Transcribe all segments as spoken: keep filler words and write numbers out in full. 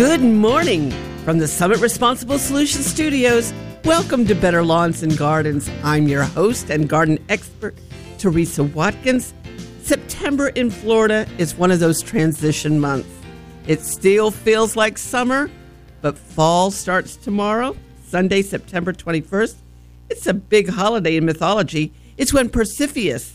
Good morning from the Summit Responsible Solutions Studios. Welcome to Better Lawns and Gardens. I'm your host and garden expert, Teresa Watkins. September in Florida is one of those transition months. It still feels like summer, but fall starts tomorrow, Sunday, September twenty-first. It's a big holiday in mythology. It's when Persephone,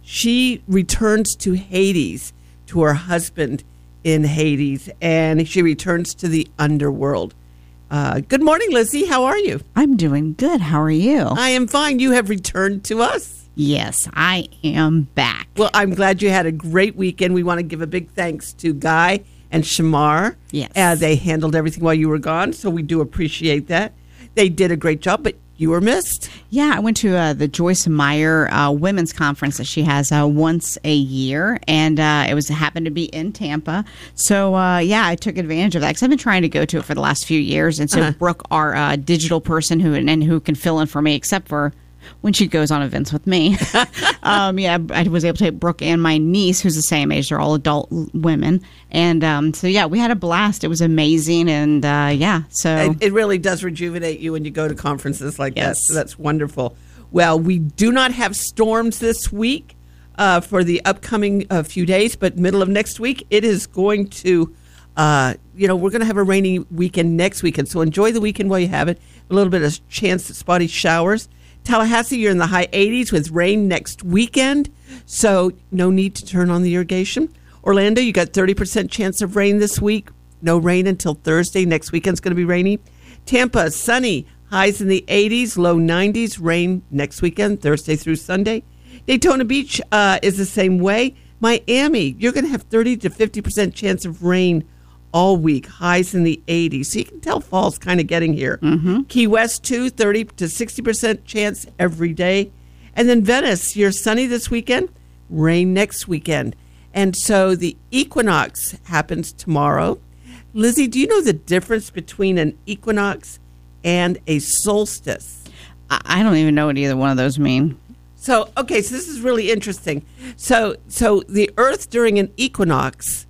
she returns to Hades, to her husband in Hades, and she returns to the underworld. Uh, good morning, Lizzie. How are you? I'm doing good. How are you? I am fine. You have returned to us. Yes, I am back. Well, I'm glad you had a great weekend. We want to give a big thanks to Guy and Shamar. Yes. Uh, they handled everything while you were gone, so we do appreciate that. They did a great job, but you were missed. Yeah, I went to uh, the Joyce Meyer uh, women's conference that she has uh, once a year, and uh, it was happened to be in Tampa. So, uh, yeah, I took advantage of that because I've been trying to go to it for the last few years. And so Uh-huh. Brooke, our uh, digital person who and who can fill in for me, except for when she goes on events with me. um, yeah, I was able to take Brooke and my niece, who's the same age. They're all adult women. And um, so, yeah, we had a blast. It was amazing. And, uh, yeah, so. It, it really does rejuvenate you when you go to conferences like Yes. that. So that's wonderful. Well, we do not have storms this week uh, for the upcoming uh, few days, but middle of next week, it is going to, uh, you know, we're going to have a rainy weekend next weekend. So enjoy the weekend while you have it. A little bit of chance at spotty showers. Tallahassee, you're in the high eighties with rain next weekend, so no need to turn on the irrigation. Orlando, you got thirty percent chance of rain this week. No rain until Thursday. Next weekend's going to be rainy. Tampa, sunny, highs in the eighties, low nineties. Rain next weekend, Thursday through Sunday. Daytona Beach uh, is the same way. Miami, you're going to have thirty to fifty percent chance of rain all week, highs in the eighties. So you can tell fall's kind of getting here. Mm-hmm. Key West, too, thirty to sixty percent chance every day. And then Venice, you're sunny this weekend, rain next weekend. And so the equinox happens tomorrow. Lizzie, do you know the difference between an equinox and a solstice? I I don't even know what either one of those mean. So, okay, so this is really interesting. So, so the Earth during an equinox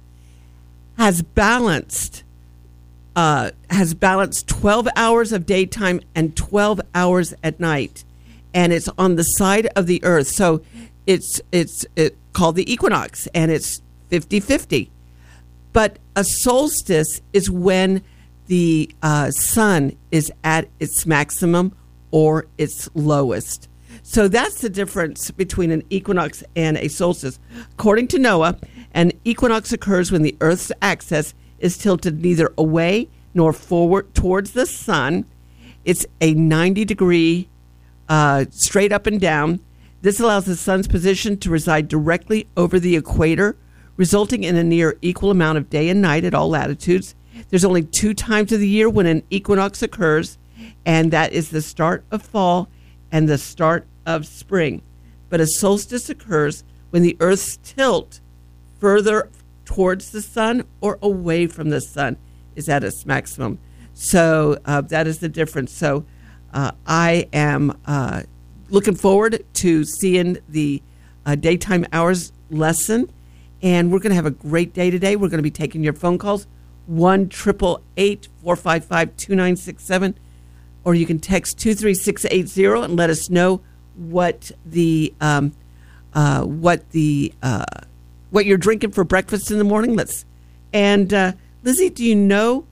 has balanced uh, has balanced twelve hours of daytime and twelve hours at night, and it's on the side of the Earth. So it's it's it called the equinox, and it's fifty-fifty. But a solstice is when the uh, sun is at its maximum or its lowest. So that's the difference between an equinox and a solstice. According to NOAA, an equinox occurs when the Earth's axis is tilted neither away nor forward towards the sun. It's a ninety degree uh, straight up and down. This allows the sun's position to reside directly over the equator, resulting in a near equal amount of day and night at all latitudes. There's only two times of the year when an equinox occurs, and that is the start of fall and the start of spring. But a solstice occurs when the Earth's tilt further towards the sun or away from the sun is at its maximum. So uh, that is the difference. So uh, I am uh, looking forward to seeing the uh, daytime hours lesson, and we're going to have a great day today. We're going to be taking your phone calls, one eight eight eight, four five five, two nine six seven, or you can text two three six eight zero and let us know what the um, uh, what the uh, what you're drinking for breakfast in the morning. Let's and uh, Lizzie, do you know?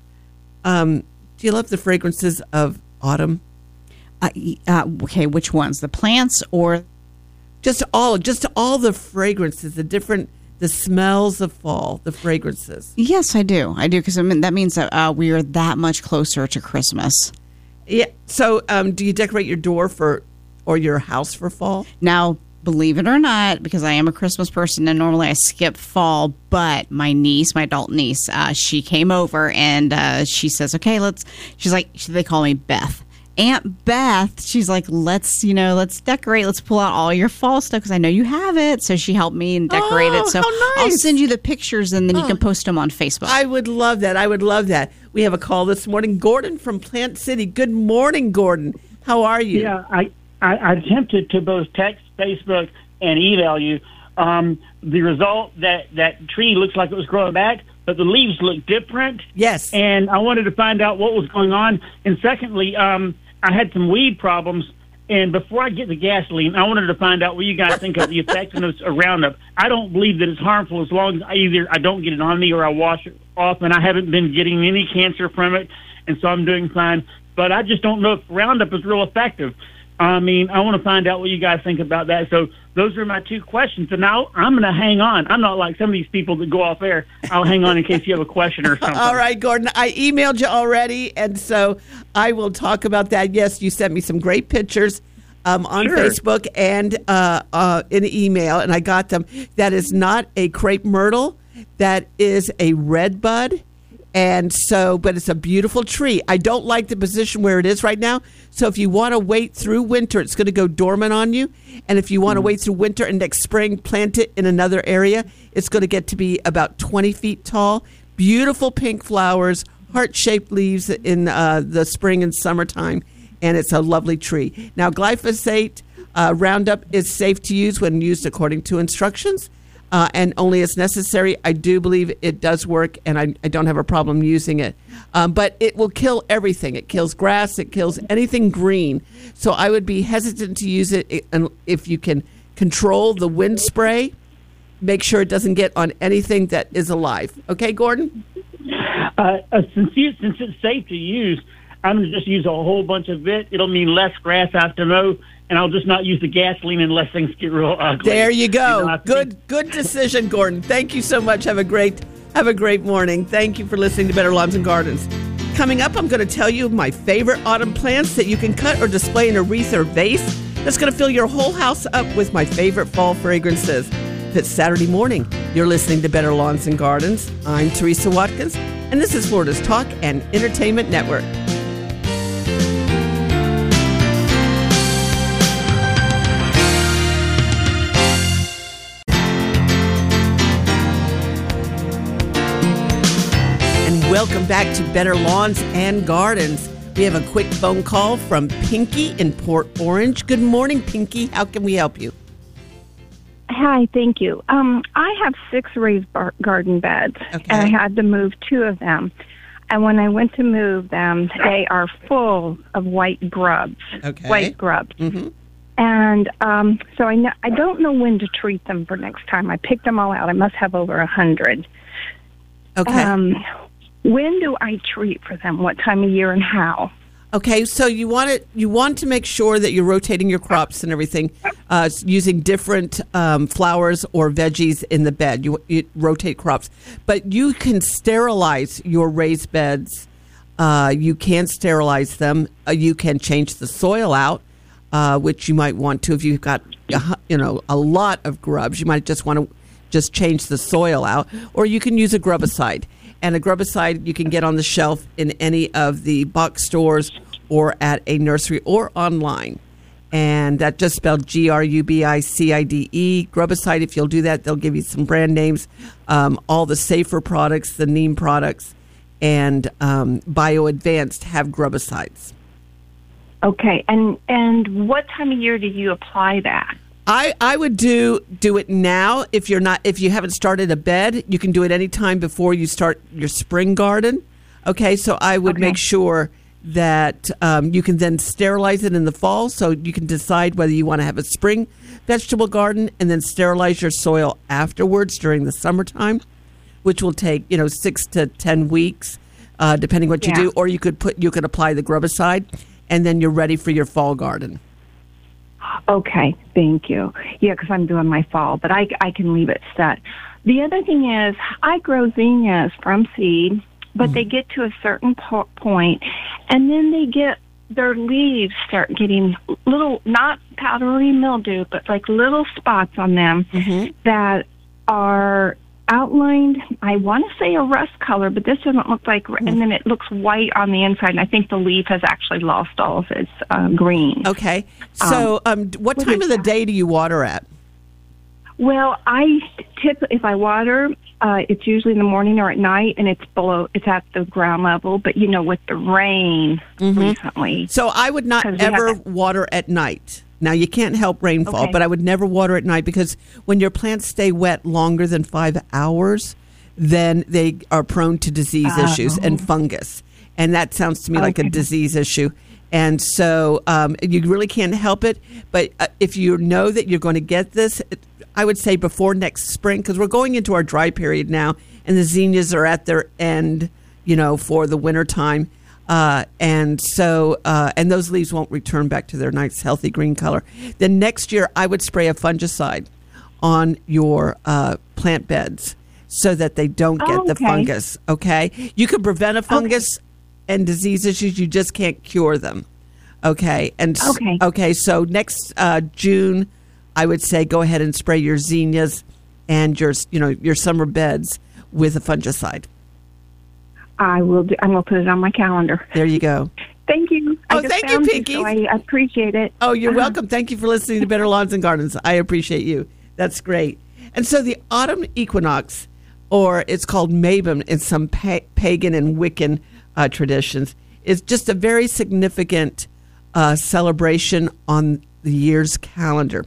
Um, do you love the fragrances of autumn? Uh, uh, okay, which ones? The plants or Just all, just all the fragrances, the different, the smells of fall, the fragrances. Yes, I do. I do because I mean, that means that uh, we are that much closer to Christmas. Yeah. So, um, do you decorate your door for or your house for fall? Now, believe it or not, because I am a Christmas person and normally I skip fall, but my niece, my adult niece, uh, she came over and uh, she says, okay, let's, she's like, they call me Beth. Aunt Beth, she's like, let's, you know, let's decorate. Let's pull out all your fall stuff because I know you have it. So she helped me and decorate Oh, it. So how nice. I'll send you the pictures and then you Oh. can post them on Facebook. I would love that. I would love that. We have a call this morning. Gordon from Plant City. Good morning, Gordon. How are you? Yeah, I, I, I attempted to both text, Facebook, and email you. Um, the result, that, that tree looks like it was growing back, but but the leaves look different. Yes. And I wanted to find out what was going on. And secondly, um, I had some weed problems. And before I get the gasoline, I wanted to find out what you guys think of the effectiveness of Roundup. I don't believe that it's harmful as long as I either I don't get it on me or I wash it off, and I haven't been getting any cancer from it, and so I'm doing fine. But I just don't know if Roundup is real effective. I mean, I want to find out what you guys think about that. So those are my two questions. And now I'm going to hang on. I'm not like some of these people that go off air. I'll hang on in case you have a question or something. All right, Gordon. I emailed you already, and so I will talk about that. Yes, you sent me some great pictures um, on Sure. Facebook and uh, uh, in email, and I got them. That is not a crepe myrtle. That is a red bud. And so, but it's a beautiful tree. I don't like the position where it is right now. So if you want to wait through winter, it's going to go dormant on you. And if you want to wait through winter and next spring, plant it in another area, it's going to get to be about twenty feet tall. Beautiful pink flowers, heart-shaped leaves in uh, the spring and summertime. And it's a lovely tree. Now, glyphosate uh, Roundup is safe to use when used according to instructions. Uh, and only as necessary. I do believe it does work, and I, I don't have a problem using it. Um, but it will kill everything. It kills grass. It kills anything green. So I would be hesitant to use it if you can control the wind spray. Make sure it doesn't get on anything that is alive. Okay, Gordon? Uh, uh, since, you, since it's safe to use, I'm going to just use a whole bunch of it. It'll mean less grass I have to mow, and I'll just not use the gasoline unless things get real ugly. There you go. You know, good good decision, Gordon. Thank you so much. Have a great have a great morning. Thank you for listening to Better Lawns and Gardens. Coming up, I'm going to tell you my favorite autumn plants that you can cut or display in a wreath or vase that's going to fill your whole house up with my favorite fall fragrances. If it's Saturday morning, you're listening to Better Lawns and Gardens. I'm Teresa Watkins, and this is Florida's Talk and Entertainment Network. Welcome back to Better Lawns and Gardens. We have a quick phone call from Pinky in Port Orange. Good morning, Pinky. How can we help you? Hi, thank you. Um, I have six raised bar- garden beds, Okay. and I had to move two of them. And when I went to move them, they are full of white grubs, Okay. white grubs. Mm-hmm. And um, so I, know, I don't know when to treat them for next time. I picked them all out. I must have over a hundred. Okay. Um, when do I treat for them? What time of year and how? Okay, so you want it. You want to make sure that you're rotating your crops and everything, uh, using different um, flowers or veggies in the bed. You, you rotate crops, but you can sterilize your raised beds. Uh, you can sterilize them. Uh, you can change the soil out, uh, which you might want to if you've got you know a lot of grubs. You might just want to just change the soil out, or you can use a grubicide. And a grubicide you can get on the shelf in any of the box stores or at a nursery or online. And that just spelled G R U B I C I D E. Grubicide, if you'll do that, they'll give you some brand names, um, all the safer products, the neem products, and um, Bio Advanced have grubicides. Okay, and and what time of year do you apply that? I, I would do do it now if you're not if you haven't started a bed. You can do it anytime before you start your spring garden. Okay, so I would Okay. make sure that um, you can then sterilize it in the fall, so you can decide whether you want to have a spring vegetable garden and then sterilize your soil afterwards during the summertime, which will take you know six to ten weeks, uh, depending what you Yeah. do. Or you could put you could apply the grubicide, and then you're ready for your fall garden. Okay, thank you. Yeah, because I'm doing my fall, but I, I can leave it set. The other thing is, I grow zinnias from seed, but Mm-hmm. they get to a certain po- point, and then they get, their leaves start getting little, not powdery mildew, but like little spots on them Mm-hmm. that are outlined, I want to say a rust color, but this doesn't look like, Mm-hmm. and then it looks white on the inside, and I think the leaf has actually lost all of its uh, green. Okay. So, um, what what time is of the that? day do you water at? Well, I tip if I water, uh, it's usually in the morning or at night, and it's below, it's at the ground level. But you know, with the rain recently, So, I would not 'Cause we ever have- water at night. Now, you can't help rainfall, Okay. but I would never water at night because when your plants stay wet longer than five hours, then they are prone to disease Oh. issues and fungus. And that sounds to me like a Okay. disease issue. And so um, you really can't help it. But uh, if you know that you're going to get this, I would say before next spring, because we're going into our dry period now, and the zinnias are at their end, you know, for the winter time. Uh, and so, uh, and those leaves won't return back to their nice, healthy green color. Then next year, I would spray a fungicide on your uh, plant beds so that they don't get Oh, the okay. fungus. Okay, you can prevent a fungus and disease issues. You just can't cure them. Okay, and s- Okay. okay. So next uh, June, I would say go ahead and spray your zinnias and your, you know, your summer beds with a fungicide. I will do. I'm going to put it on my calendar. There you go. Thank you. I Oh, just thank you, found Pinky. so I appreciate it. Oh, you're Uh-huh. welcome. Thank you for listening to Better Lawns and Gardens. I appreciate you. That's great. And so the autumn equinox, or it's called Mabon in some pa- pagan and Wiccan uh, traditions, is just a very significant uh, celebration on the year's calendar.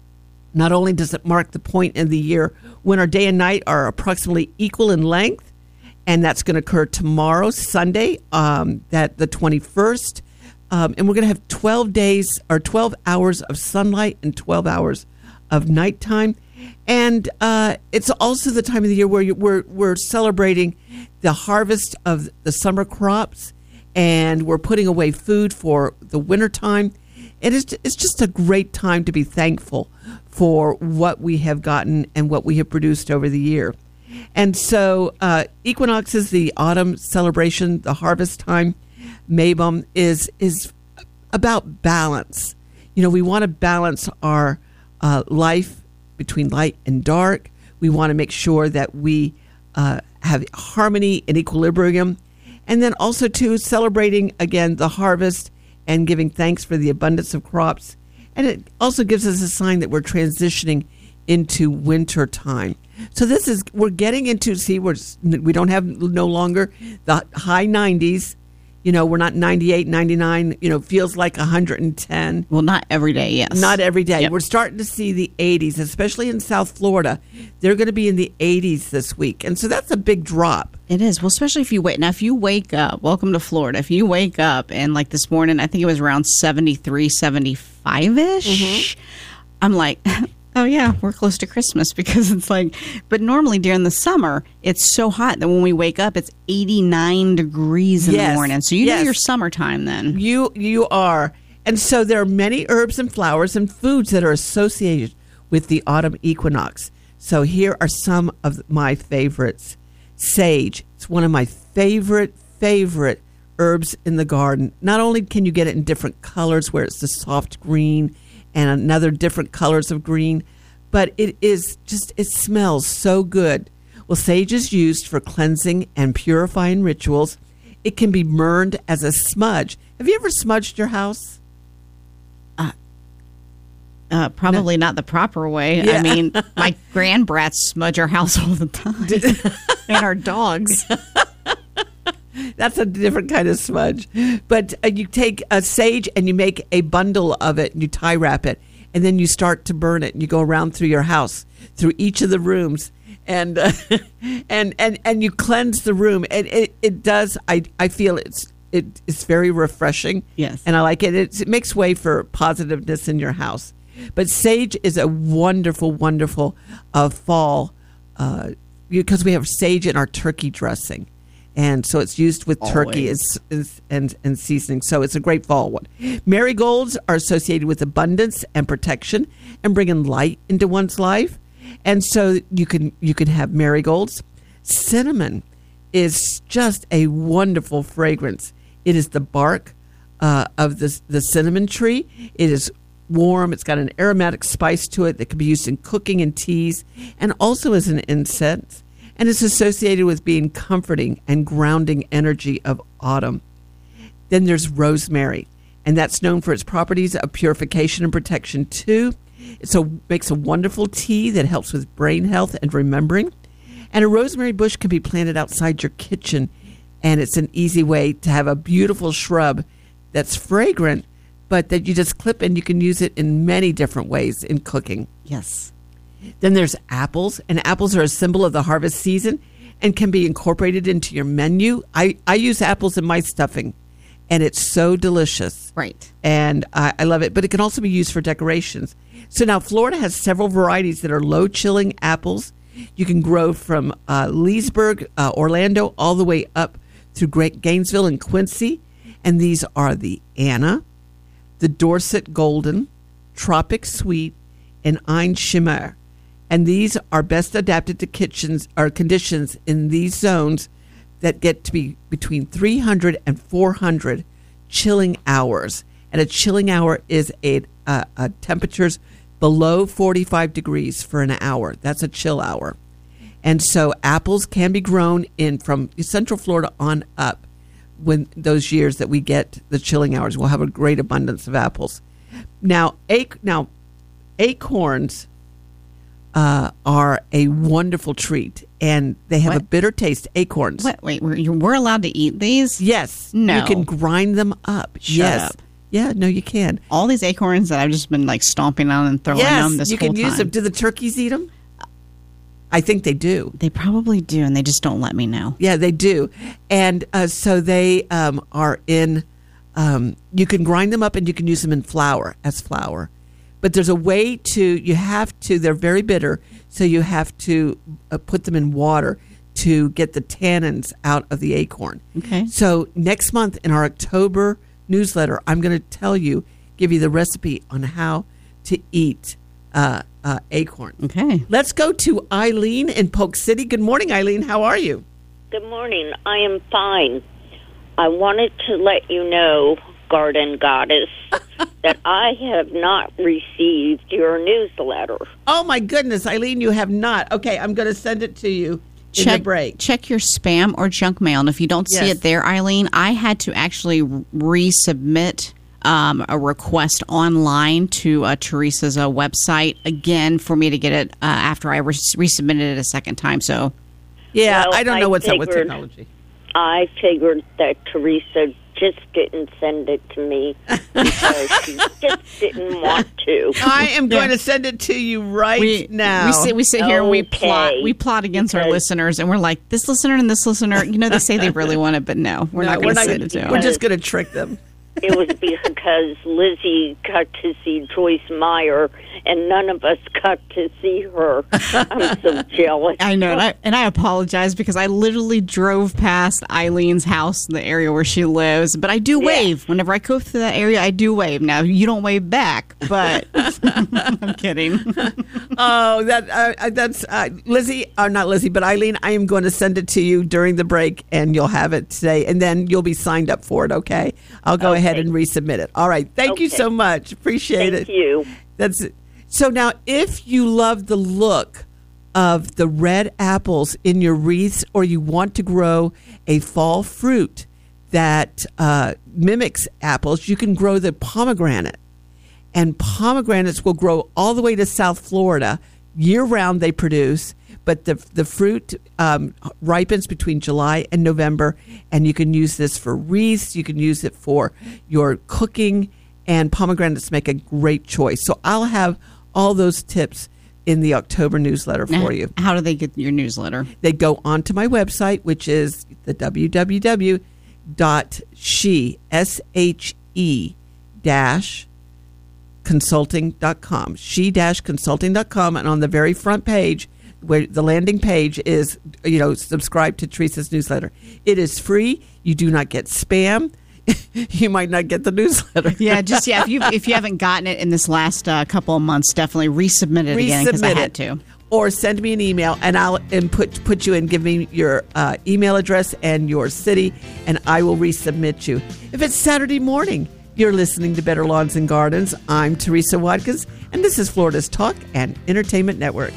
Not only does it mark the point in the year when our day and night are approximately equal in length, and that's going to occur tomorrow, Sunday, um, that the twenty-first. Um, and we're going to have twelve days or twelve hours of sunlight and twelve hours of nighttime. And uh, it's also the time of the year where you, we're, we're celebrating the harvest of the summer crops, and we're putting away food for the wintertime. It is, it's just a great time to be thankful for what we have gotten and what we have produced over the year. And so uh, equinox is the autumn celebration, the harvest time. Mabon is is about balance. You know, we want to balance our uh, life between light and dark. We want to make sure that we uh, have harmony and equilibrium. And then also, too, celebrating, again, the harvest and giving thanks for the abundance of crops. And it also gives us a sign that we're transitioning into winter time. So this is, we're getting into, see, we're, we don't have no longer the high nineties. You know, we're not ninety-eight, ninety-nine, you know, feels like one hundred ten. Well, not every day, yes. Not every day. Yep. We're starting to see the eighties, especially in South Florida. They're going to be in the eighties this week. And so that's a big drop. It is. Well, especially if you wait. Now, if you wake up, welcome to Florida. If you wake up and like this morning, I think it was around seventy-three, seventy-five-ish, I'm like, oh, yeah, we're close to Christmas because it's like, but normally during the summer, it's so hot that when we wake up, it's eighty-nine degrees in Yes. the morning. So you Yes. know your summertime then. You you are. And so there are many herbs and flowers and foods that are associated with the autumn equinox. So here are some of my favorites. Sage. It's one of my favorite, favorite herbs in the garden. Not only can you get it in different colors where it's the soft green and another different colors of green, but it is just, it smells so good. Well, sage is used for cleansing and purifying rituals. It can be burned as a smudge. Have you ever smudged your house? Uh, probably not the proper way. Yeah. I mean, my grandbrats smudge our house all the time. And our dogs. That's a different kind of smudge. But uh, you take a sage and you make a bundle of it and you tie wrap it. And then you start to burn it. And you go around through your house, through each of the rooms. And uh, and, and and you cleanse the room. And it, it does, I, I feel it's it, it's very refreshing. Yes. And I like it. It's, it makes way for positiveness in your house. But sage is a wonderful, wonderful uh, fall uh, because we have sage in our turkey dressing. And so it's used with turkey as, as, and, and seasoning. So it's a great fall one. Marigolds are associated with abundance and protection and bringing light into one's life. And so you can you can have marigolds. Cinnamon is just a wonderful fragrance. It is the bark uh, of the, the cinnamon tree. It is warm. It's got an aromatic spice to it that can be used in cooking and teas and also as an incense. And it's associated with being comforting and grounding energy of autumn. Then there's rosemary, and that's known for its properties of purification and protection too. It so makes a wonderful tea that helps with brain health and remembering. And a rosemary bush can be planted outside your kitchen, and it's an easy way to have a beautiful shrub that's fragrant, but that you just clip and you can use it in many different ways in cooking. Yes. Then there's apples, and apples are a symbol of the harvest season, and can be incorporated into your menu. I, I use apples in my stuffing, and it's so delicious. Right. And I, I love it, but it can also be used for decorations. So now Florida has several varieties that are low chilling apples. You can grow from uh, Leesburg, uh, Orlando, all the way up through Great Gainesville and Quincy. And these are the Anna, the Dorset Golden, Tropic Sweet, and Ein Shimmer. And these are best adapted to kitchens or conditions in these zones that get to be between three hundred and four hundred chilling hours. And a chilling hour is a, a, a temperatures below forty-five degrees for an hour. That's a chill hour. And so apples can be grown in from Central Florida on up when those years that we get the chilling hours. We'll have a great abundance of apples. Now, ac- now acorns uh, are a wonderful treat, and they have What? a bitter taste. Acorns. What? Wait, we're, you- we're allowed to eat these? Yes. No. You can grind them up. Shut yes. up. Yeah, no, you can. All these acorns that I've just been like stomping on and throwing yes, them this you whole can time. use them. Do the turkeys eat them? I think they do. They probably do, and they just don't let me know. Yeah, they do. And uh, so they um, are in, um, you can grind them up and you can use them in flour, as flour. But there's a way to, you have to, they're very bitter, so you have to uh, put them in water to get the tannins out of the acorn. Okay. So next month in our October newsletter, I'm going to tell you, give you the recipe on how to eat uh, uh, acorn. Okay. Let's go to Eileen in Polk City. Good morning, Eileen. How are you? Good morning. I am fine. I wanted to let you know, Garden Goddess, that I have not received your newsletter. Oh, my goodness, Eileen, you have not. Okay, I'm going to send it to you in Check, the break. check your spam or junk mail. And if you don't see Yes. it there, Eileen, I had to actually resubmit um, a request online to uh, Teresa's uh, website again for me to get it uh, after I res- resubmitted it a second time. So, Yeah, Well, I don't know I what's up with figured- technology. I figured that Teresa just didn't send it to me because she just didn't want to. I am going to send it to you right we now. we sit we sit here and we Okay. plot we plot against our Because- listeners, and we're like, this listener and this listener, you know, they say they really want it, but no, we're No, not going to send it to We're them. just going to trick them. It was because Lizzie got to see Joyce Meyer, and none of us got to see her. I'm so jealous. I know, and I, and I apologize because I literally drove past Eileen's house, the area where she lives. But I do Yeah. wave whenever I go through that area. I do wave. Now you don't wave back, but I'm kidding. Oh, that uh, that's uh, Lizzie, or not Lizzie, but Eileen. I am going to send it to you during the break, and you'll have it today, and then you'll be signed up for it. Okay, I'll go ahead and resubmit it. All right, thank you Okay. so much. Appreciate Thank it. you. That's it. So now, if you love the look of the red apples in your wreaths, or you want to grow a fall fruit that uh, mimics apples, you can grow the pomegranate. And pomegranates will grow all the way to South Florida. Year round they produce, but the the fruit um, ripens between July and November, and you can use this for wreaths. You can use it for your cooking, and pomegranates make a great choice. So I'll have all those tips in the October newsletter for you. How do they get your newsletter? They go onto my website, which is the www dot she s h e dash consulting dot com, she dash consulting dot com, and on the very front page, where the landing page is, you know, subscribe to Teresa's newsletter. It is free. You do not get spam. You might not get the newsletter. Yeah, just yeah. If you if you haven't gotten it in this last uh, couple of months, definitely resubmit it again because I Resubmit had it. to. Or send me an email, and I'll and put put you in. Give me your uh, email address and your city, and I will resubmit you. If it's Saturday morning, you're listening to Better Lawns and Gardens. I'm Teresa Watkins, and this is Florida's Talk and Entertainment Network.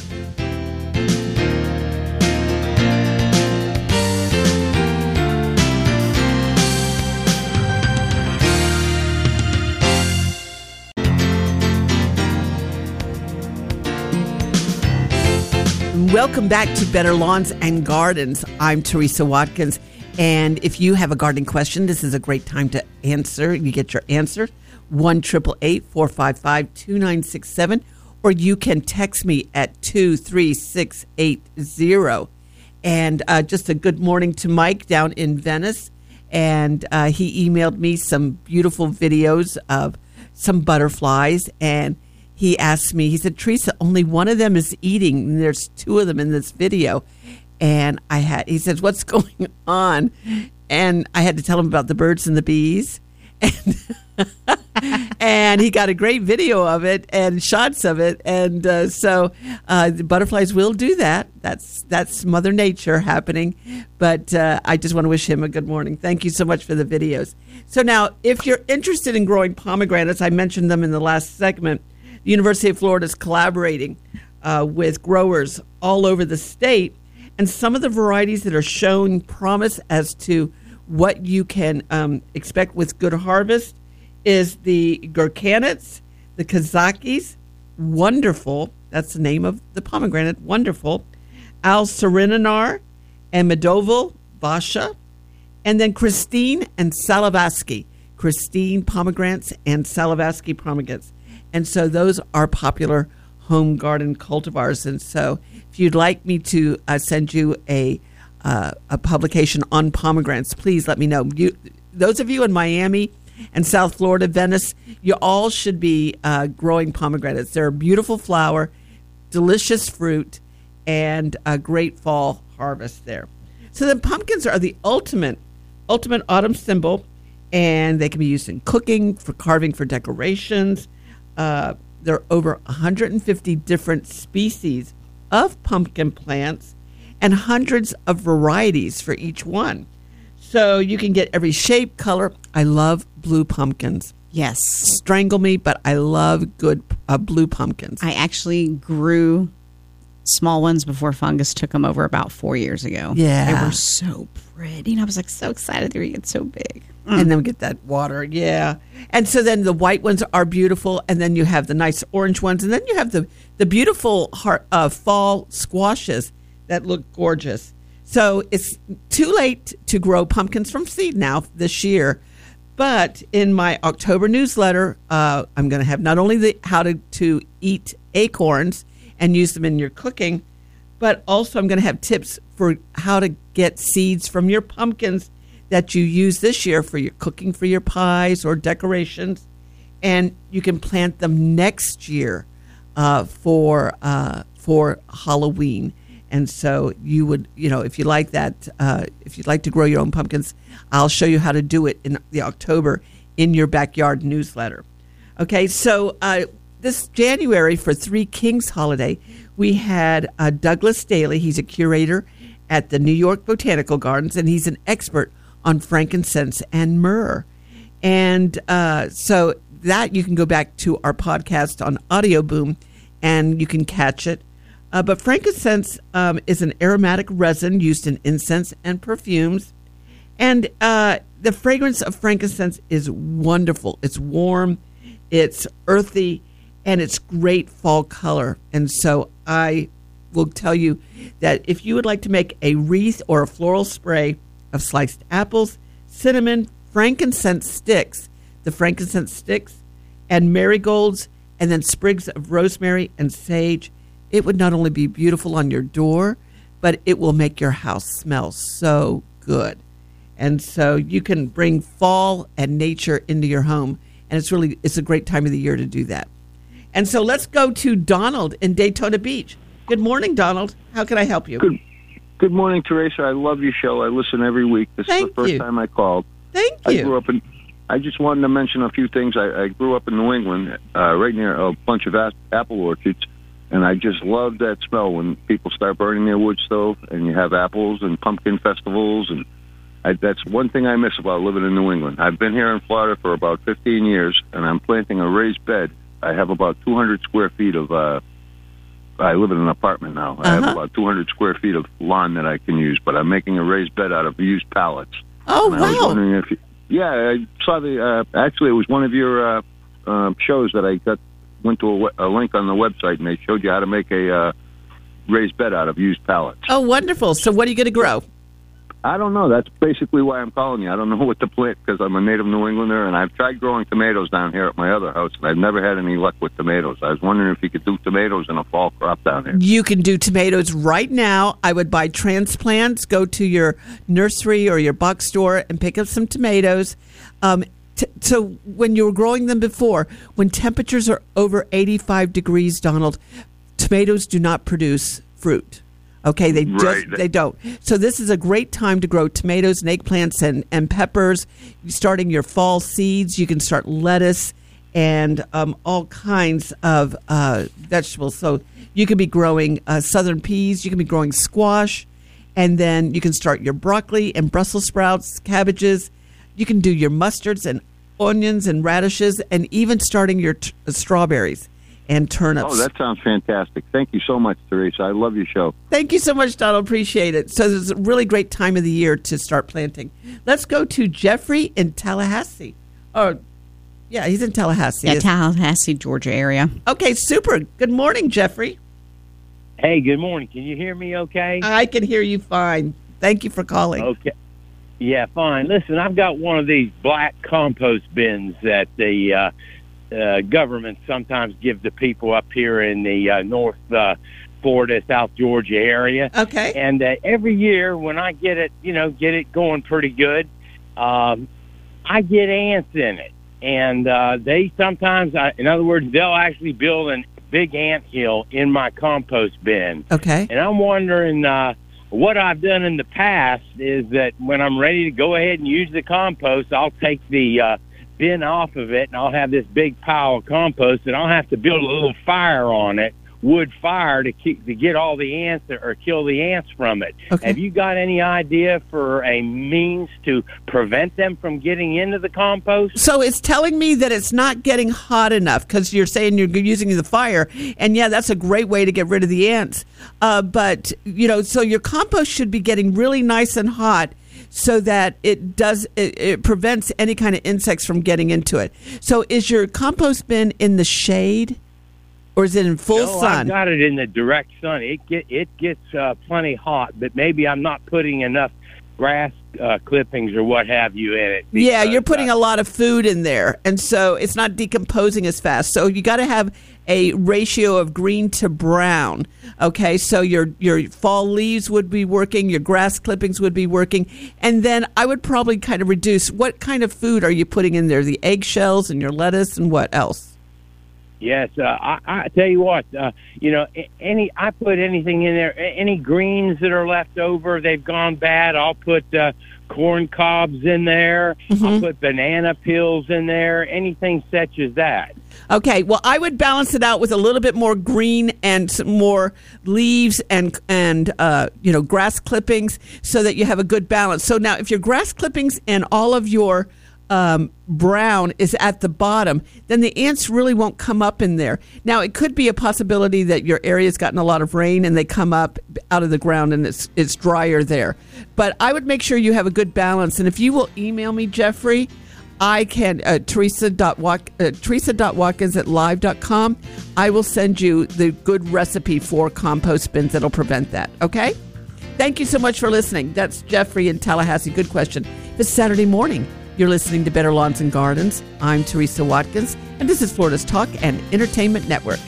Welcome back to Better Lawns and Gardens. I'm Teresa Watkins, and if you have a gardening question, this is a great time to answer. You get your answer, one eight eight eight, four five five, two nine six seven, or you can text me at two three six eight zero. And uh, just a good morning to Mike down in Venice. And uh, he emailed me some beautiful videos of some butterflies. And he asked me, he said, Teresa, only one of them is eating. And there's two of them in this video. And I had, he says, what's going on? And I had to tell him about the birds and the bees. And, and he got a great video of it and shots of it. And uh, so uh, the butterflies will do that. That's that's Mother Nature happening. But uh, I just want to wish him a good morning. Thank you so much for the videos. So now, if you're interested in growing pomegranates, I mentioned them in the last segment. The University of Florida is collaborating uh, with growers all over the state. And some of the varieties that are showing promise as to what you can um, expect with good harvest is the Gurkhanits, the Kazakis, Wonderful, that's the name of the pomegranate, Wonderful, Al Sereninar, and Medoval, Vasha, and then Christine and Salavaski, Christine pomegranates and Salavaski pomegranates. And so those are popular home garden cultivars. And so if you'd like me to uh, send you a Uh, a publication on pomegranates, please let me know. You, those of you in Miami and South Florida, Venice, you all should be uh, growing pomegranates. They're a beautiful flower, delicious fruit, and a great fall harvest there. So the pumpkins are the ultimate, ultimate autumn symbol, and they can be used in cooking, for carving, for decorations. Uh, there are over one hundred fifty different species of pumpkin plants, and hundreds of varieties for each one. So you can get every shape, color. I love blue pumpkins. Yes. Strangle me, but I love good uh, blue pumpkins. I actually grew small ones before fungus took them over about four years ago. Yeah. They were so pretty. And I was like so excited they were getting so big. Mm. And then get that water. Yeah. And so then the white ones are beautiful. And then you have the nice orange ones. And then you have the, the beautiful heart, uh, fall squashes that look gorgeous. So it's too late to grow pumpkins from seed now this year. But in my October newsletter, uh, I'm going to have not only the how to, to eat acorns and use them in your cooking, but also I'm going to have tips for how to get seeds from your pumpkins that you use this year for your cooking, for your pies or decorations. And you can plant them next year uh, for uh, for Halloween. And so you would, you know, if you like that, uh, if you'd like to grow your own pumpkins, I'll show you how to do it in the October in your backyard newsletter. Okay, so uh, this January for Three Kings holiday, we had uh, Douglas Daly. He's a curator at the New York Botanical Gardens, and he's an expert on frankincense and myrrh. And uh, so that you can go back to our podcast on Audio Boom, and you can catch it. Uh, but frankincense um, is an aromatic resin used in incense and perfumes. And uh, the fragrance of frankincense is wonderful. It's warm, it's earthy, and it's great fall color. And so I will tell you that if you would like to make a wreath or a floral spray of sliced apples, cinnamon, frankincense sticks, the frankincense sticks, and marigolds, and then sprigs of rosemary and sage, it would not only be beautiful on your door, but it will make your house smell so good. And so you can bring fall and nature into your home, and it's really it's a great time of the year to do that. And so let's go to Donald in Daytona Beach. Good morning, Donald. How can I help you? Good, good morning, Teresa. I love your show. I listen every week. This Thank is the first you. time I called. Thank I you. grew up in. I just wanted to mention a few things. I, I grew up in New England, uh, right near a bunch of a- apple orchards. And I just love that smell when people start burning their wood stove and you have apples and pumpkin festivals. And I, that's one thing I miss about living in New England. I've been here in Florida for about fifteen years, and I'm planting a raised bed. I have about two hundred square feet of, uh, I live in an apartment now. I have Uh-huh. about two hundred square feet of lawn that I can use, but I'm making a raised bed out of used pallets. Oh, And I was wow. wondering if you, yeah, I saw the, uh, actually it was one of your uh, uh, shows that I got, went to a, we- a link on the website, and they showed you how to make a uh, raised bed out of used pallets. Oh, wonderful. So what are you going to grow? I don't know. That's basically why I'm calling you. I don't know what to plant because I'm a native New Englander, and I've tried growing tomatoes down here at my other house, and I've never had any luck with tomatoes. I was wondering if you could do tomatoes in a fall crop down here. You can do tomatoes right now. I would buy transplants, go to your nursery or your box store and pick up some tomatoes. Um, t- so when you were growing them before, when temperatures are over eighty-five degrees, Donald, tomatoes do not produce fruit. Okay, they just Right. they don't. So this is a great time to grow tomatoes and eggplants and, and peppers. Starting your fall seeds, you can start lettuce and um, all kinds of uh, vegetables. So you can be growing uh, southern peas, you can be growing squash, and then you can start your broccoli and Brussels sprouts, cabbages. You can do your mustards and onions and radishes, and even starting your t- strawberries and turnips. Oh, that sounds fantastic. Thank you so much, Teresa. I love your show. Thank you so much, Donald. Appreciate it. So this is a really great time of the year to start planting. Let's go to Jeffrey in Tallahassee. Oh, yeah, he's in Tallahassee. Yeah, Tallahassee, Georgia area. Okay, super. Good morning, Jeffrey. Hey, good morning. Can you hear me okay? I can hear you fine. Thank you for calling. Okay. Yeah, fine. Listen, I've got one of these black compost bins that the uh, uh, government sometimes give to people up here in the uh, North uh, Florida, South Georgia area. Okay. And uh, every year when I get it, you know, get it going pretty good, um, I get ants in it. And uh, they sometimes, uh, in other words, they'll actually build a big ant hill in my compost bin. Okay. And I'm wondering, uh, what I've done in the past is that when I'm ready to go ahead and use the compost, I'll take the uh, bin off of it, and I'll have this big pile of compost, and I'll have to build a little fire on it, wood fire, to keep, to get all the ants or kill the ants from it. Okay. Have you got any idea for a means to prevent them from getting into the compost? So it's telling me that it's not getting hot enough because you're saying you're using the fire. And, yeah, that's a great way to get rid of the ants. Uh, but, you know, so your compost should be getting really nice and hot so that it does it, it prevents any kind of insects from getting into it. So is your compost bin in the shade? Or is it in full no, sun? I've got it in the direct sun. It get it gets uh, plenty hot, but maybe I'm not putting enough grass uh, clippings or what have you in it. Because, yeah, you're putting uh, a lot of food in there, and so it's not decomposing as fast. So you got to have a ratio of green to brown. Okay, so your your fall leaves would be working, your grass clippings would be working, and then I would probably kind of reduce. What kind of food are you putting in there? The eggshells and your lettuce, and what else? Yes, uh, I, I tell you what, uh, you know, any I put anything in there, any greens that are left over, they've gone bad. I'll put uh, corn cobs in there. Mm-hmm. I'll put banana peels in there. Anything such as that. Okay, well, I would balance it out with a little bit more green and some more leaves and and uh, you know grass clippings, so that you have a good balance. So now, if your grass clippings and all of your Um, brown is at the bottom, then the ants really won't come up in there. Now, it could be a possibility that your area's gotten a lot of rain and they come up out of the ground and it's it's drier there. But I would make sure you have a good balance. And if you will email me, Jeffrey, I can, uh, Teresa dot Wat- uh, Teresa dot Watkins at live dot com. I will send you the good recipe for compost bins that'll prevent that. Okay? Thank you so much for listening. That's Jeffrey in Tallahassee. Good question. It's Saturday morning. You're listening to Better Lawns and Gardens. I'm Teresa Watkins, and this is Florida's Talk and Entertainment Network.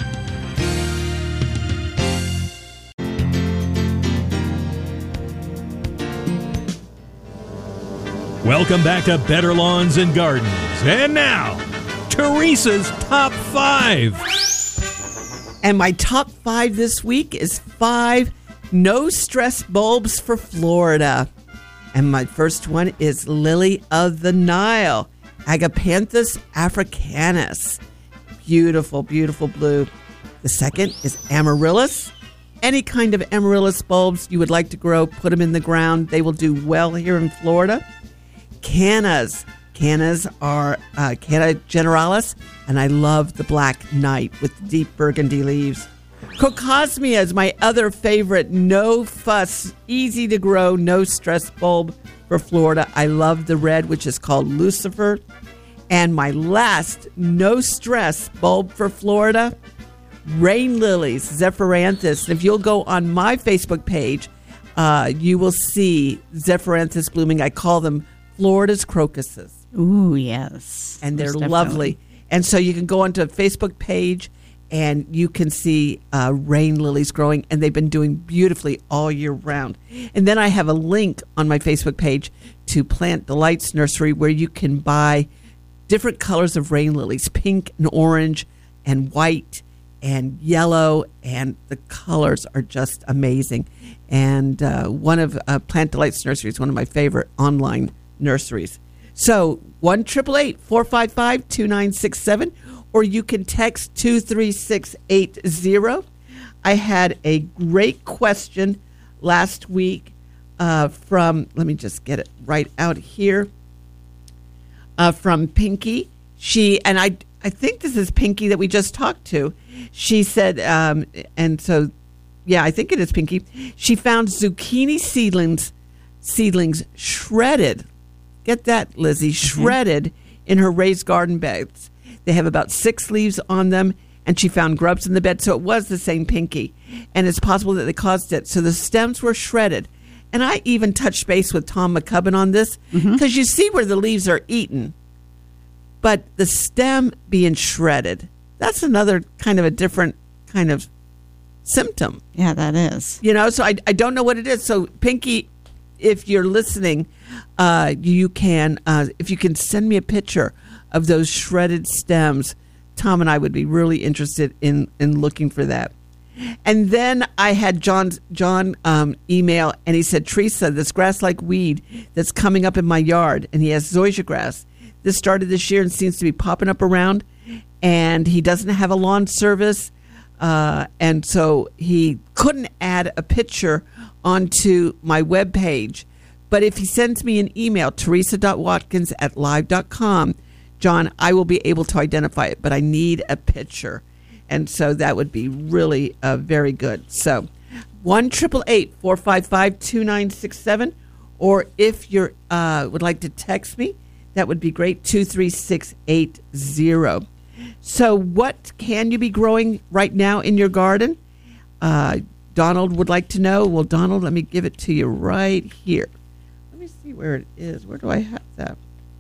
Welcome back to Better Lawns and Gardens. And now, Teresa's Top five. And my top five this week is five no-stress bulbs for Florida. And my first one is Lily of the Nile, Agapanthus africanus. Beautiful, beautiful blue. The second is Amaryllis. Any kind of Amaryllis bulbs you would like to grow, put them in the ground. They will do well here in Florida. Cannas. Cannas are uh, Canna generalis, and I love the black knight with the deep burgundy leaves. Crocosmia is my other favorite no-fuss, easy-to-grow, no-stress bulb for Florida. I love the red, which is called Lucifer. And my last no-stress bulb for Florida, rain lilies, Zephyranthus. If you'll go on my Facebook page, uh, you will see Zephyranthus blooming. I call them Florida's crocuses. Ooh, yes. And they're Most lovely. definitely. And so you can go onto a Facebook page and you can see uh, rain lilies growing, and they've been doing beautifully all year round. And then I have a link on my Facebook page to Plant Delights Nursery where you can buy different colors of rain lilies, pink and orange and white and yellow, and the colors are just amazing. And uh, one of uh, Plant Delights Nursery is one of my favorite online nurseries. So one eight eight eight, four five five, two nine six seven, or you can text two three six eight zero. I had a great question last week uh, from, let me just get it right out here, uh, from Pinky. She, and I, I think this is Pinky that we just talked to. She said, um, and so, yeah, I think it is Pinky. She found zucchini seedlings, seedlings shredded. Get that, Lizzie, shredded mm-hmm. in her raised garden beds. They have about six leaves on them, and she found grubs in the bed. So it was the same Pinky, and it's possible that they caused it. So the stems were shredded. And I even touched base with Tom McCubbin on this, because mm-hmm. you see where the leaves are eaten. But the stem being shredded, that's another kind of a different kind of symptom. Yeah, that is. You know, so I, I don't know what it is. So, Pinky, if you're listening, uh, you can, uh, if you can send me a picture of those shredded stems, Tom and I would be really interested in, in looking for that. And then I had John John um, email, and he said, Teresa, this grass-like weed that's coming up in my yard, and he has zoysia grass. This started this year and seems to be popping up around, and he doesn't have a lawn service, uh, and so he couldn't add a picture onto my webpage. But if he sends me an email, teresa dot watkins at live dot com, John, I will be able to identify it, but I need a picture. And so that would be really uh, very good. So one eight eight eight, four five five, two nine six seven, or if you uh, would like to text me, that would be great, two three six eight zero. So what can you be growing right now in your garden? Uh, Donald would like to know. Well, Donald, let me give it to you right here. Let me see where it is. Where do I have that?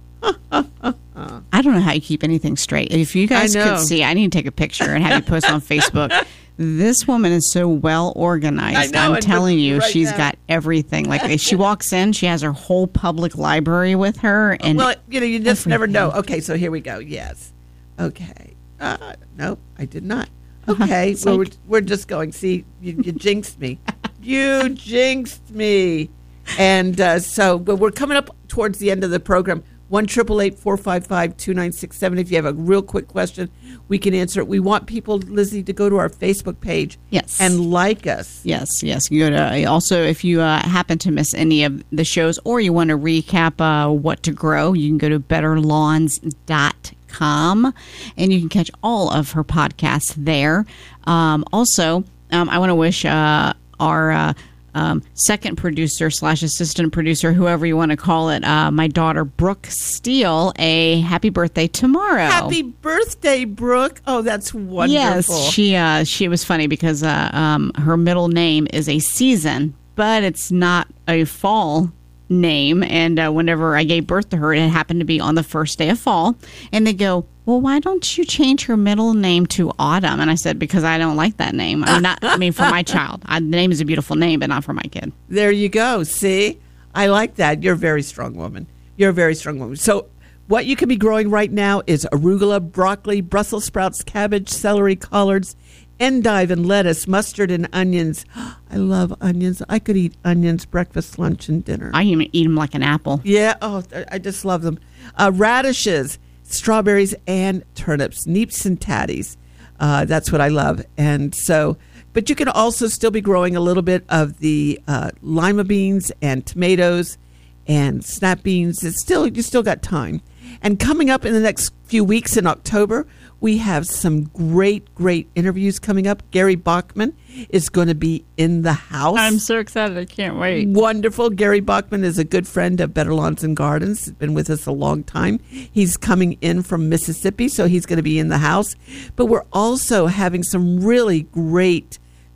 I don't know how you keep anything straight. If you guys could see, I need to take a picture and have you post on Facebook. This woman is so well organized. I know, I'm telling you, right she's now. got everything. Like if she walks in, she has her whole public library with her. And well, you know, you just everything. never know. Okay, so here we go. Yes. Okay. Uh, nope, I did not. Okay, Uh-huh. well, we're, we're just going. See, you, you jinxed me. You jinxed me. And uh, so, but we're coming up towards the end of the program. one eight eight eight, four five five, two nine six seven. If you have a real quick question, we can answer it. We want people, Lizzie, to go to our Facebook page Yes. and like us. Yes, yes. You go to, also, if you uh, happen to miss any of the shows or you want to recap uh, what to grow, you can go to better lawns dot com and you can catch all of her podcasts there. Um, also, um, I want to wish uh, our uh, um, second producer slash assistant producer, whoever you want to call it, uh, my daughter Brooke Steele, a happy birthday tomorrow. Happy birthday, Brooke. Oh, that's wonderful. Yes, she uh, she was funny because uh, um, her middle name is a season, but it's not a fall name. And uh, whenever I gave birth to her, it happened to be on the first day of fall. And they go, well, why don't you change her middle name to Autumn? And I said, because I don't like that name. I mean, not, I mean for my child. I, the name is a beautiful name, but not for my kid. There you go. See, I like that. You're a very strong woman. You're a very strong woman. So what you can be growing right now is arugula, broccoli, Brussels sprouts, cabbage, celery, collards, endive and lettuce, mustard and onions. I love onions. I could eat onions breakfast, lunch, and dinner. I even eat them like an apple. Yeah. Oh, I just love them. Uh, radishes, strawberries, and turnips, neeps and tatties. Uh, that's what I love. And so, but you can also still be growing a little bit of the uh, lima beans and tomatoes and snap beans. It's still, you still got time. And coming up in the next few weeks in October, we have some great, great interviews coming up. Gary Bachman is going to be in the house. I'm so excited. I can't wait. Wonderful. Gary Bachman is a good friend of Better Lawns and Gardens. He's been with us a long time. He's coming in from Mississippi, so he's going to be in the house. But we're also having some really great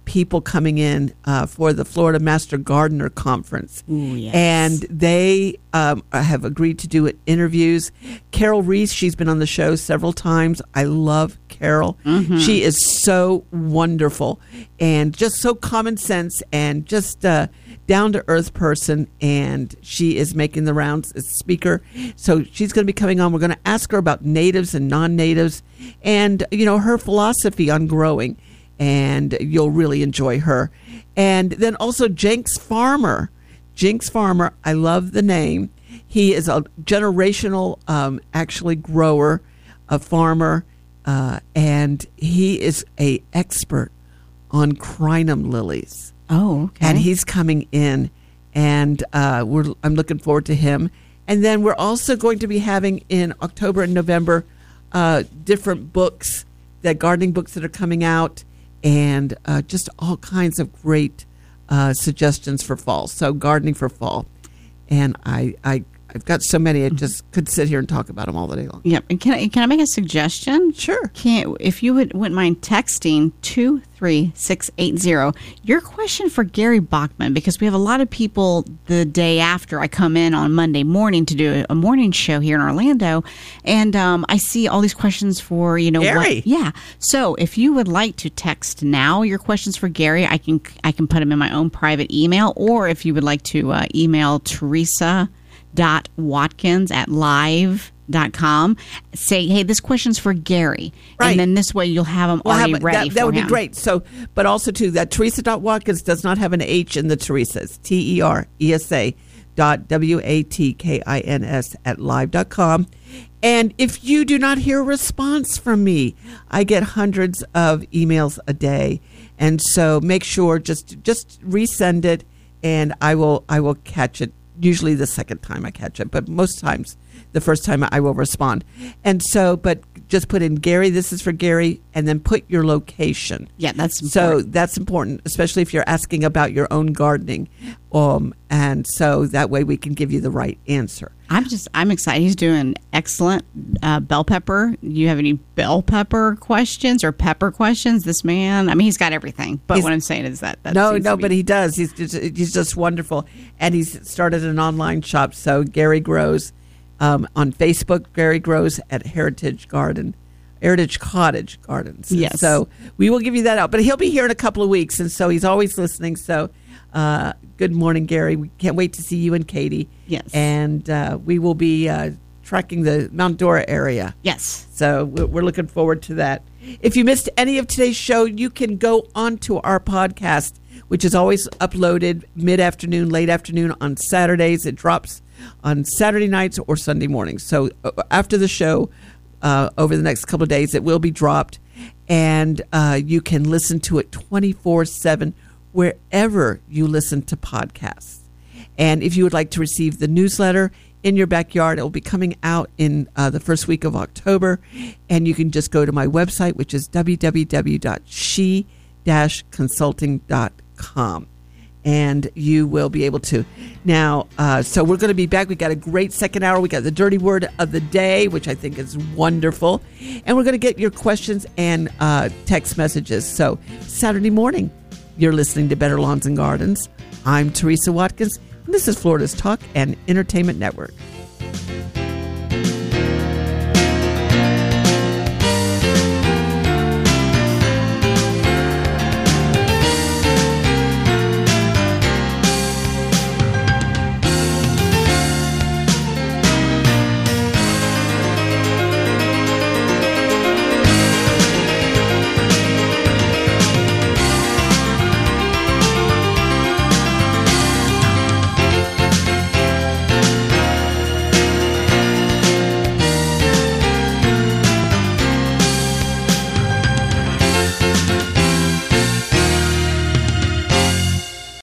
people coming in uh, for the Florida Master Gardener Conference. Ooh, yes. And they um, have agreed to do interviews. Carol Reese, she's been on the show several times. I love Carol. Mm-hmm. She is so wonderful and just so common sense and just a down-to-earth person. And she is making the rounds as a speaker. So she's going to be coming on. We're going to ask her about natives and non-natives and, you know, her philosophy on growing. And you'll really enjoy her. And then also Jenks Farmer. Jenks Farmer, I love the name. He is a generational, um, actually, grower, a farmer, uh, and he is a expert on crinum lilies. Oh, okay. And he's coming in, and uh, we're I'm looking forward to him. And then we're also going to be having in October and November uh, different books, that gardening books that are coming out. And uh, just all kinds of great uh, suggestions for fall. So gardening for fall. And I, I, I've got so many, I just could sit here and talk about them all the day long. Yep. And can I, can I make a suggestion? Sure. Can if you would, wouldn't mind texting two three six eight zero your question for Gary Bachman, because we have a lot of people the day after I come in on Monday morning to do a morning show here in Orlando, and um, I see all these questions for, you know, Gary. What, yeah. So if you would like to text now your questions for Gary, I can I can put them in my own private email, or if you would like to uh, email Teresa dot Watkins at live dot com, say, hey, this question's for Gary, right. And then this way you'll have them We'll already have, ready. That, for that would him. be great. So, but also too, that Teresa dot Watkins does not have an H in the Teresa. It's T E R E S A dot W A T K I N S at live dot com. And if you do not hear a response from me, I get hundreds of emails a day, and so make sure just just resend it, and I will I will catch it. Usually the second time I catch it, but most times the first time I will respond. And so, but just put in Gary, this is for Gary, and then put your location. Yeah, that's important. So that's important, especially if you're asking about your own gardening. Um, and so that way we can give you the right answer. I'm just, I'm excited. He's doing excellent. Uh, bell pepper. You have any bell pepper questions or pepper questions? This man, I mean, he's got everything. But He's- what I'm saying is that, that No, seems no, to be- but he does. He's just, he's just wonderful. And he's started an online shop. So Gary Grows um, on Facebook. Gary Grows at Heritage Garden, Heritage Cottage Gardens. Yes. So we will give you that out. But he'll be here in a couple of weeks. And so he's always listening. So uh, good morning, Gary. We can't wait to see you and Katie. Yes. And uh, we will be uh, tracking the Mount Dora area. Yes. So we're we're looking forward to that. If you missed any of today's show, you can go onto our podcast, which is always uploaded mid-afternoon, late afternoon on Saturdays. It drops on Saturday nights or Sunday mornings. So uh, after the show, uh, over the next couple of days, it will be dropped. And uh, you can listen to it twenty-four seven wherever you listen to podcasts. And if you would like to receive the newsletter in your backyard, it will be coming out in uh, the first week of October. And you can just go to my website, which is w w w dot she dash consulting dot com. And you will be able to. Now, uh, so we're going to be back. We got a great second hour. We got the dirty word of the day, which I think is wonderful. And we're going to get your questions and uh, text messages. So Saturday morning, you're listening to Better Lawns and Gardens. I'm Teresa Watkins. And this is Florida's Talk and Entertainment Network.